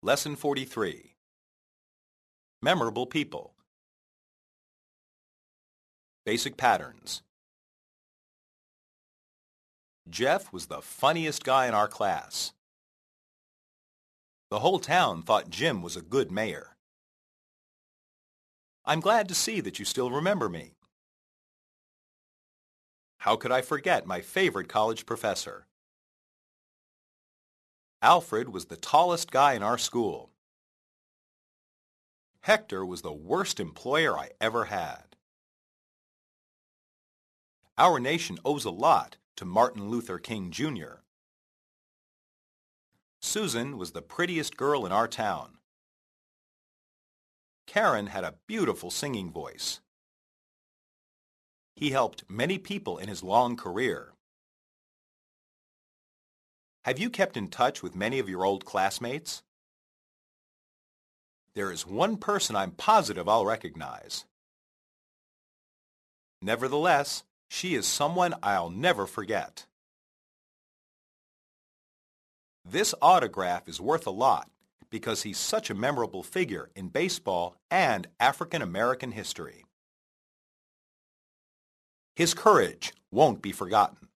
Lesson 43. Memorable People. Basic Patterns. Jeff was the funniest guy in our class. The whole town thought Jim was a good mayor. I'm glad to see that you still remember me. How could I forget my favorite college professor? Alfred was the tallest guy in our school. Hector was the worst employer I ever had. Our nation owes a lot to Martin Luther King, Jr. Susan was the prettiest girl in our town. Karen had a beautiful singing voice. He helped many people in his long career. Have you kept in touch with many of your old classmates? There is one person I'm positive I'll recognize. Nevertheless, she is someone I'll never forget. This autograph is worth a lot because he's such a memorable figure in baseball and African American history. His courage won't be forgotten.